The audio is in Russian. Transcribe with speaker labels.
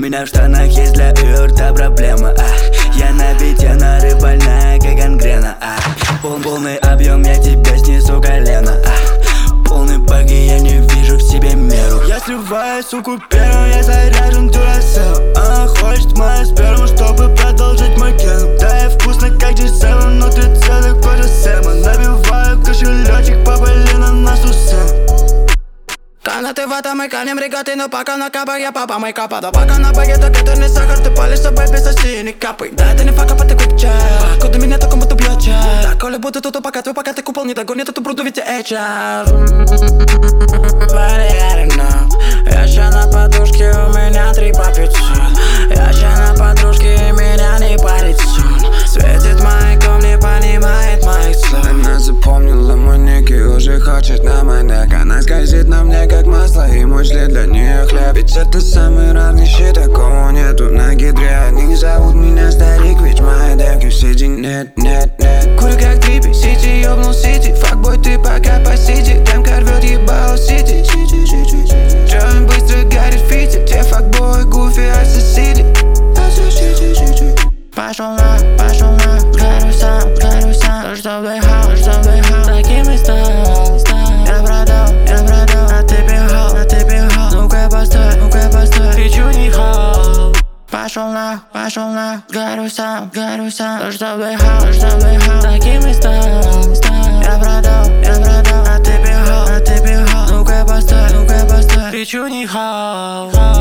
Speaker 1: меня в штанах есть для ее рта проблема. Я на бите, нары больная, как гангрена. Полный объем, я тебя снесу колено. Полный баг, и я не вижу в себе меру. Я сливаю, суку, первым, я заряжен дюрасел. Она хочет мою сперму, чтобы продолжить мой ген. Да, я вкусно, как G7, внутри целый кожа Сэма. Набиваю кошелечек, попали на нашу сцену. Канаты вата, мы канем регаты, но пока на капах, я папа мой капа. Да пока на баге, так это не сахар, ты палишь собой без оси, не капай. Да, это не фака, ты quick check. Коды меня так, будто бьет чек. Да, коли буду тут, пока ты купол не догонит, эту бруду ведь я HR. Я ща на подушке, у меня 3 по 500. Я ща на подружке, и меня не парит сон. Светит маяком, не понимает моих слов.
Speaker 2: Она запомнила мой ник и уже хочет на мой нек. Она скользит на мне как масло, и мой член для нее хлеб. Ведь это самый равнейший, такого нету на гидре. Они зовут меня старик, ведь мои демки в сети нет. Курю как трипи, сити, ёбнул сити. Факбой, ты пока посиди, демка рвет ебало сити. Джоин быстро горит фити, те факбой, гуфи, ассасиди.
Speaker 3: Пошел на, горю сам, чтоб дыхал, таким и стал. Я продал, а ты бегал, ну-ка постой, ты чё не хал? Пошел на, горю сам, чтоб дыхал, таким и стал. Я продал, а ты бегал, ну-ка постой, ты чё не хал?